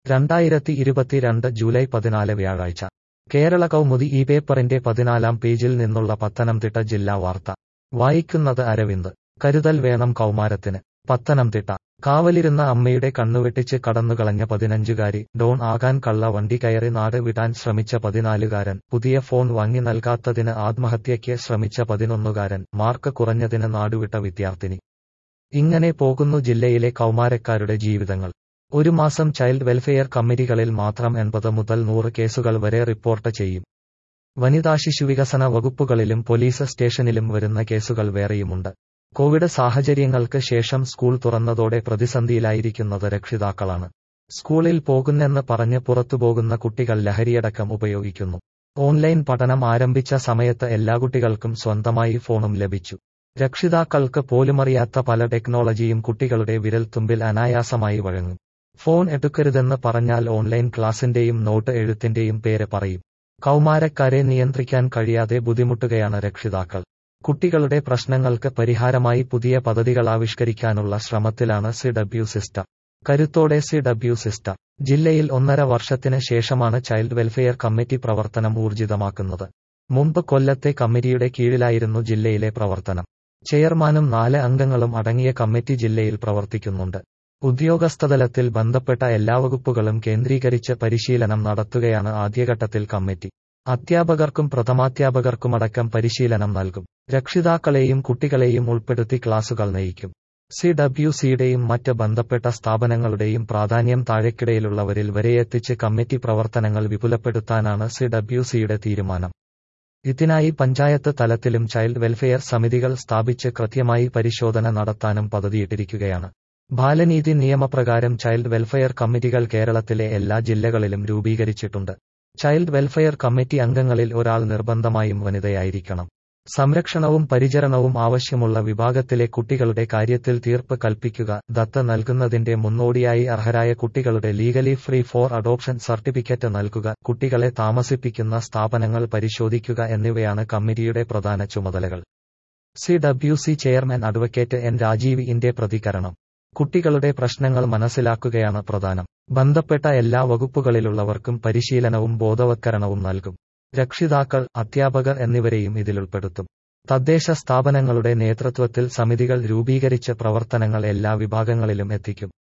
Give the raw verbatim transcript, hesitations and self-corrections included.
രണ്ടായിരത്തി ഇരുപത്തിരണ്ട് ജൂലൈ പതിനാല് വ്യാഴാഴ്ച കേരള കൗമുദി ഈ പേപ്പറിന്റെ പതിനാലാം പേജിൽ നിന്നുള്ള പത്തനംതിട്ട ജില്ലാ വാർത്ത വായിക്കുന്നത് അരവിന്ദ്. കരുതൽ വേണം കൗമാരത്തിന്. പത്തനംതിട്ട. കാവലിരുന്ന അമ്മയുടെ കണ്ണുവെട്ടിച്ച് കടന്നുകളഞ്ഞ പതിനഞ്ചുകാരി, ഡോൺ ആകാൻ കള്ള വണ്ടി കയറി നാട് വിടാൻ ശ്രമിച്ച പതിനാലുകാരൻ, പുതിയ ഫോൺ വാങ്ങി നൽകാത്തതിന് ആത്മഹത്യയ്ക്ക് ശ്രമിച്ച പതിനൊന്നുകാരൻ, മാർക്ക് കുറഞ്ഞതിന് നാടുവിട്ട വിദ്യാർത്ഥിനി. ഇങ്ങനെ പോകുന്നു ജില്ലയിലെ കൗമാരക്കാരുടെ ജീവിതങ്ങൾ. ഒരു മാസം ചൈൽഡ് വെൽഫെയർ കമ്മിറ്റികളിൽ മാത്രം എൺപത് മുതൽ നൂറ് കേസുകൾ വരെ റിപ്പോർട്ട് ചെയ്യും. വനിതാ ശിശുവികസന വകുപ്പുകളിലും പോലീസ് സ്റ്റേഷനിലും വരുന്ന കേസുകൾ വേറെയുമുണ്ട്. കോവിഡ് സാഹചര്യങ്ങൾക്ക് ശേഷം സ്കൂൾ തുറന്നതോടെ പ്രതിസന്ധിയിലായിരിക്കുന്നത് രക്ഷിതാക്കളാണ്. സ്കൂളിൽ പോകുന്നെന്ന് പറഞ്ഞ് പുറത്തുപോകുന്ന കുട്ടികൾ ലഹരിയടക്കം ഉപയോഗിക്കുന്നു. ഓൺലൈൻ പഠനം ആരംഭിച്ച സമയത്ത് എല്ലാ കുട്ടികൾക്കും സ്വന്തമായി ഫോണും ലഭിച്ചു. രക്ഷിതാക്കൾക്ക് പോലുമറിയാത്ത പല ടെക്നോളജിയും കുട്ടികളുടെ വിരൽത്തുമ്പിൽ അനായാസമായി വഴങ്ങും. ഫോൺ എടുക്കരുതെന്ന് പറഞ്ഞാൽ ഓൺലൈൻ ക്ലാസിന്റെയും നോട്ട് എഴുത്തിന്റെയും പേര് പറയും. കൗമാരക്കാരെ നിയന്ത്രിക്കാൻ കഴിയാതെ ബുദ്ധിമുട്ടുകയാണ് രക്ഷിതാക്കൾ. കുട്ടികളുടെ പ്രശ്നങ്ങൾക്ക് പരിഹാരമായി പുതിയ പദ്ധതികൾ ആവിഷ്കരിക്കാനുള്ള ശ്രമത്തിലാണ് സി ഡബ്ല്യു സിസ്റ്റർ. കരുത്തോടെ സി ഡബ്ല്യു സിസ്റ്റർ. ജില്ലയിൽ ഒന്നര വർഷത്തിന് ശേഷമാണ് ചൈൽഡ് വെൽഫെയർ കമ്മിറ്റി പ്രവർത്തനം ഊർജിതമാക്കുന്നത്. മുമ്പ് കൊല്ലത്തെ കമ്മിറ്റിയുടെ കീഴിലായിരുന്നു ജില്ലയിലെ പ്രവർത്തനം. ചെയർമാനും നാല് അംഗങ്ങളും അടങ്ങിയ കമ്മിറ്റി ജില്ലയിൽ പ്രവർത്തിക്കുന്നുണ്ട്. ഉദ്യോഗസ്ഥതലത്തിൽ ബന്ധപ്പെട്ട എല്ലാ വകുപ്പുകളും കേന്ദ്രീകരിച്ച് പരിശീലനം നടത്തുകയാണ് ആദ്യഘട്ടത്തിൽ കമ്മിറ്റി. അധ്യാപകർക്കും പ്രഥമാധ്യാപകർക്കുമടക്കം പരിശീലനം നൽകും. രക്ഷിതാക്കളെയും കുട്ടികളെയും ഉൾപ്പെടുത്തി ക്ലാസുകൾ നയിക്കും. സി ഡബ്ല്യു സിയുടെയും മറ്റ് ബന്ധപ്പെട്ട സ്ഥാപനങ്ങളുടെയും പ്രാധാന്യം താഴെക്കിടയിലുള്ളവരിൽ വരെയെത്തിച്ച് കമ്മിറ്റി പ്രവർത്തനങ്ങൾ വിപുലപ്പെടുത്താനാണ് സി ഡബ്ല്യു സിയുടെ തീരുമാനം. ഇതിനായി പഞ്ചായത്ത് തലത്തിലും ചൈൽഡ് വെൽഫെയർ സമിതികൾ സ്ഥാപിച്ച് കൃത്യമായി പരിശോധന നടത്താനും പദ്ധതിയിട്ടിരിക്കുകയാണ്. ബാലനീതി നിയമപ്രകാരം ചൈൽഡ് വെൽഫെയർ കമ്മിറ്റികൾ കേരളത്തിലെ എല്ലാ ജില്ലകളിലും രൂപീകരിച്ചിട്ടുണ്ട്. ചൈൽഡ് വെൽഫെയർ കമ്മിറ്റി അംഗങ്ങളിൽ ഒരാൾ നിർബന്ധമായും വനിതയായിരിക്കണം. സംരക്ഷണവും പരിചരണവും ആവശ്യമുള്ള വിഭാഗത്തിലെ കുട്ടികളുടെ കാര്യത്തിൽ തീർപ്പ് കൽപ്പിക്കുക, ദത്ത് നൽകുന്നതിന്റെ മുന്നോടിയായി അർഹരായ കുട്ടികളുടെ legally free for adoption certificate നൽകുക, കുട്ടികളെ താമസിപ്പിക്കുന്ന സ്ഥാപനങ്ങൾ പരിശോധിക്കുക എന്നിവയാണ് കമ്മിറ്റിയുടെ പ്രധാന ചുമതലകൾ. C W C chairman advocate N Rajeev ഇന്റെ പ്രതികരണം. കുട്ടികളുടെ പ്രശ്നങ്ങൾ മനസ്സിലാക്കുകയാണ് പ്രധാനം. ബന്ധപ്പെട്ട എല്ലാ വകുപ്പുകളിലുള്ളവർക്കും പരിശീലനവും ബോധവത്കരണവും നൽകും. രക്ഷിതാക്കൾ, അധ്യാപകർ എന്നിവരെയും ഇതിലുൾപ്പെടുത്തും. തദ്ദേശ സ്ഥാപനങ്ങളുടെ നേതൃത്വത്തിൽ സമിതികൾ രൂപീകരിച്ച് പ്രവർത്തനങ്ങൾ എല്ലാ വിഭാഗങ്ങളിലും എത്തിക്കും.